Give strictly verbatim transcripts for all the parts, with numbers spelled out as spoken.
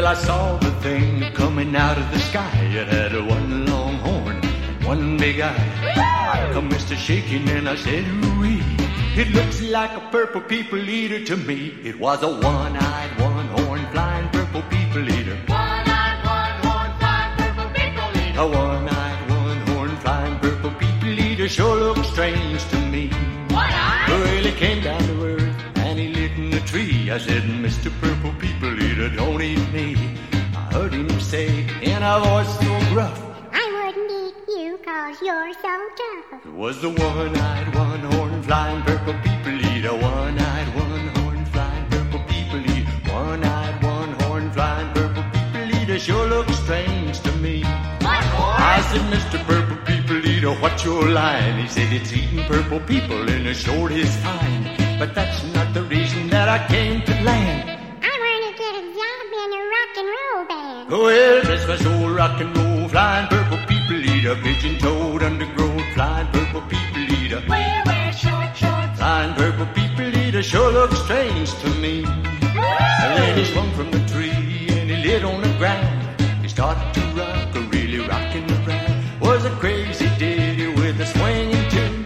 I saw the thing coming out of the sky. It had one long horn and one big eye. I commenced to shaking and I said, ooh-wee. It looks like a purple people eater to me. It was a one-eyed, one-horn, flying purple people eater. One-eyed, one-horn, flying purple people eater. A one-eyed, one-horn, flying purple people eater sure looked strange to me. One-eyed? Well, he came down to earth and he lit in a tree. I said, Mister Purple People Eater, don't eat me. I heard him say in a voice so gruff, I wouldn't eat you cause you're so tough. it was the one-eyed, one-horn, flying purple people eater. One-eyed, one-horn, flying purple people eater. One-eyed, one-horn, flying purple people eater sure looks strange to me. What horn? I said, Mister Purple People Eater, what's your line? He said, it's eating purple people in a shortest time. But that's not the reason that I came to land. I want to get a job in a rock and roll band. Well, this was old rock and roll, flying purple people eater. Pigeon-toed, undergrowth, flying purple people eater. Wear, wear short shorts. Flying purple people eater sure looks strange to me. And then he swung from the tree and he lit on the ground. He started to rock, a really rocking around. Was a crazy ditty with a swinging tune.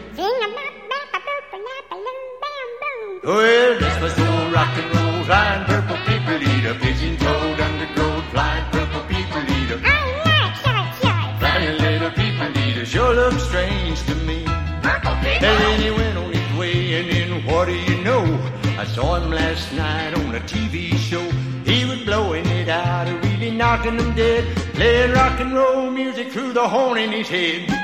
Well, this was old rock and roll, flying purple people eater. Pigeon-toed, undergrowth, flying purple people eater. I like short shorts. Flying little people eater sure looks strange to me. Purple people. And then he went on his way, and then what do you know? I saw him last night on a T V show. He was blowing it out, really knocking them dead, playing rock and roll music through the horn in his head.